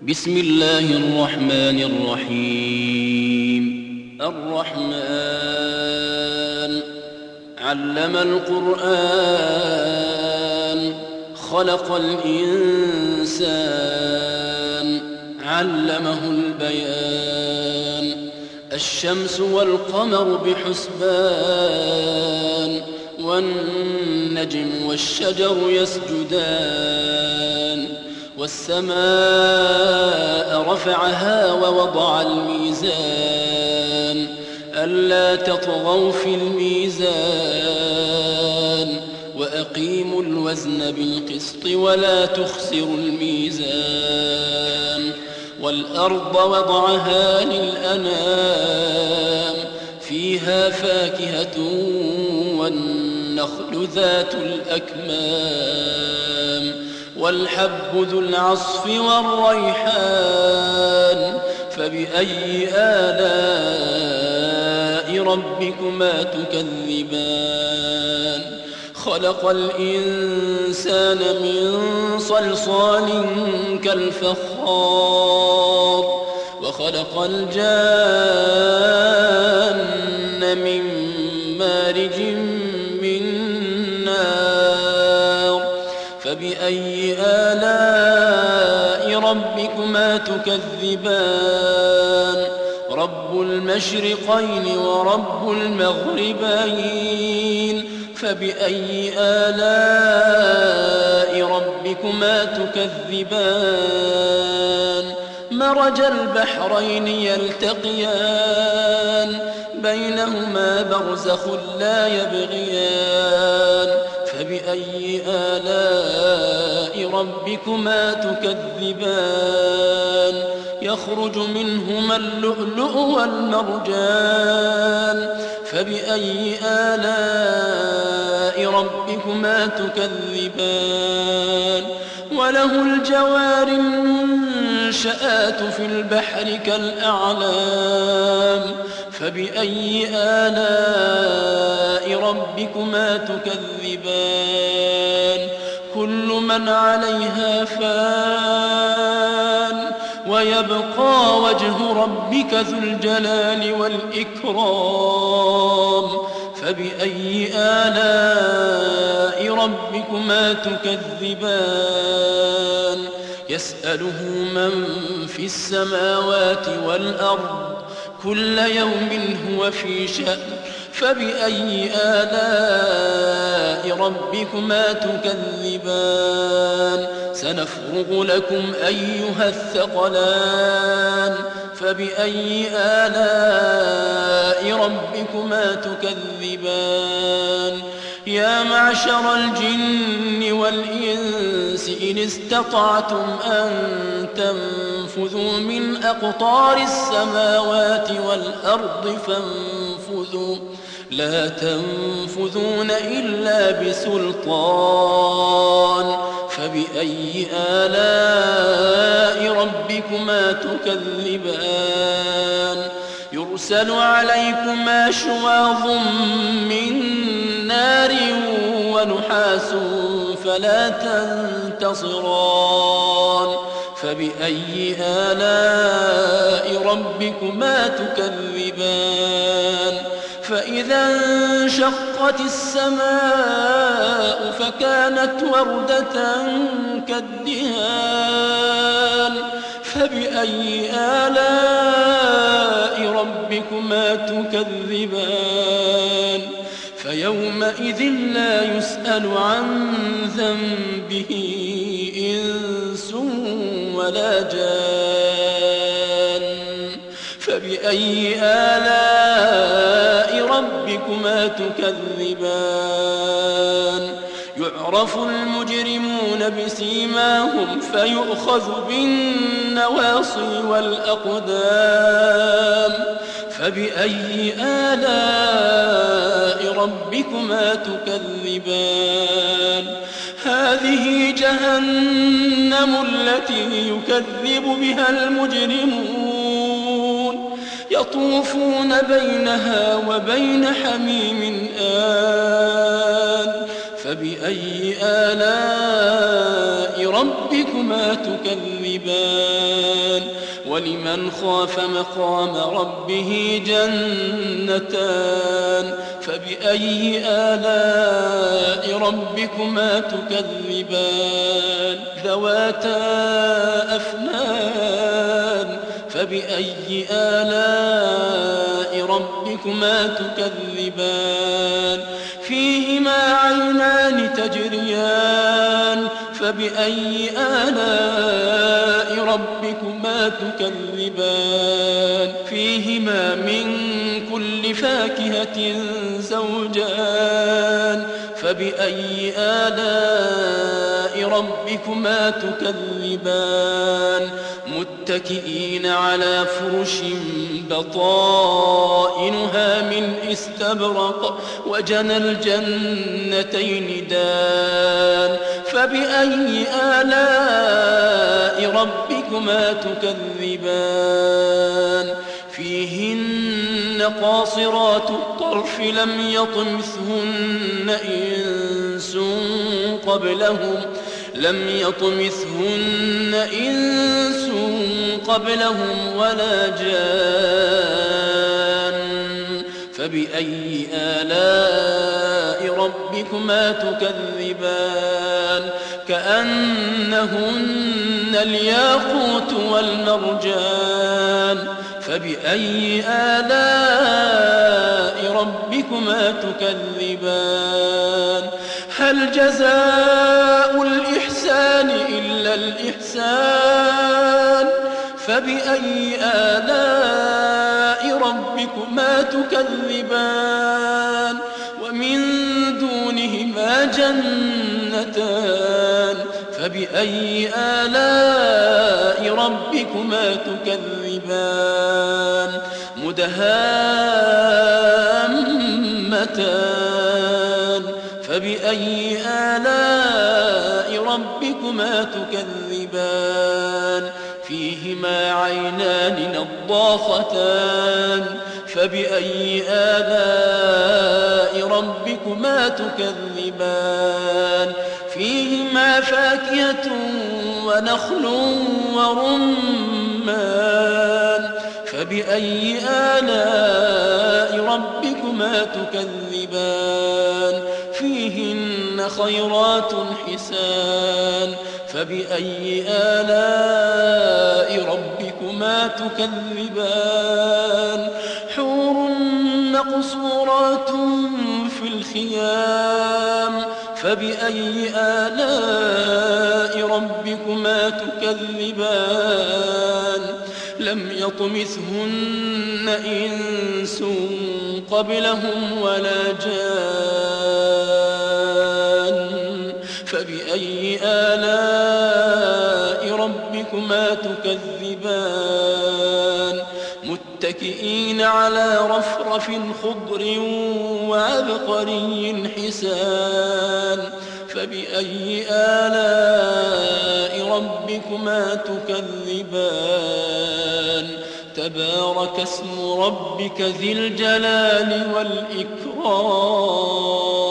بسم الله الرحمن الرحيم. الرحمن علم القرآن خلق الإنسان علمه البيان. الشمس والقمر بحسبان والنجم والشجر يسجدان. والسماء رفعها ووضع الميزان ألا تطغوا في الميزان وأقيموا الوزن بالقسط ولا تخسروا الميزان. والأرض وضعها للأنام فيها فاكهة والنخل ذات الأكمام والحب ذو العصف والريحان. فبأي آلاء ربكما تكذبان؟ خلق الإنسان من صلصال كالفخار وخلق الجان من مارج من نار. فبأي آلاء ربكما تكذبان؟ رب المشرقين ورب المغربين. فبأي آلاء ربكما تكذبان؟ مرج البحرين يلتقيان بينهما برزخ لا يبغيان. فبأي آلاء ربكما تكذبان؟ يخرج منهما اللؤلؤ والمرجان. فبأي آلاء ربكما تكذبان؟ وله الجوار المنشآت في البحر كالأعلام. فبأي آلاء ربكما تكذبان؟ كل من عليها فان ويبقى وجه ربك ذو الجلال والإكرام. فبأي آلاء ربكما تكذبان؟ يسأله من في السماوات والأرض كل يوم هو في شأن. فبأي آلاء ربكما تكذبان؟ سنفرغ لكم أيها الثقلان. فبأي آلاء ربكما تكذبان؟ يا معشر الجن والإنس إن استطعتم أن تنفذوا من أقطار السماوات والأرض فانفذوا لا تنفذون إلا بسلطان. فبأي آلاء ربكما تكذبان؟ يرسل عليكما شواظ من نار ونحاس فلا تنتصران. فبأي آلاء ربكما تكذبان؟ فإذا انشقت السماء فكانت وردة كالدهان. فبأي آلاء ربكما تكذبان؟ فيومئذ لا يسأل عن ذنبه إنس ولا جان. فبأي آلاء ربكما تكذبان؟ يعرف المجرمون بسيماهم فيؤخذ بالنواصي والأقدام. فبأي آلاء ربكما تكذبان؟ هذه جهنم التي يكذب بها المجرمون يطوفون بينها وبين حميم آن. فبأي آلاء ربكما تكذبان؟ ولمن خاف مقام ربه جنتان فبأي آلاء ربكما تكذبان ذواتا أفنان فبأي آلاء ربكما تكذبان فيهما عينان تجريان فبأي آلاء ربكما تكذبان فيهما من كل فاكهة زوجان فبأي آلاء ربكما تكذبان متكئين على فرش بطائنها من استبرق وجنى الجنتين دان فبأي آلاء ربكما تكذبان فيهن قاصرات الطرف لم يطمثهن إنس قبلهم ولا جان فبأي آلاء ربكما تكذبان كأنهن الياقوت والمرجان فبأي آلاء ربكما تكذبان هل جزاء الإحسان إلا الإحسان فبأي آلاء ربكما تكذبان ومن دونهما جنتان فبأي آلاء ربكما تكذبان مدهامتان فبأي آلاء ربكما تكذبان فيهما عينان نضاختان فبأي آلاء ربكما تكذبان فيهما فاكهة ونخل ورمان فبأي آلاء ربكما تكذبان فيهن خيرات حسان فبأي آلاء ربكما تكذبان حور مقصورات في الخيام فبأي آلاء ربكما تكذبان لم يطمثهن إنس قبلهم ولا جان فبأي آلاء ربكما تكذبان متكئين على رفرف خضر وعبقري حسان فبأي آلاء ربكما تكذبان تبارك اسم ربك ذي الجلال والإكرام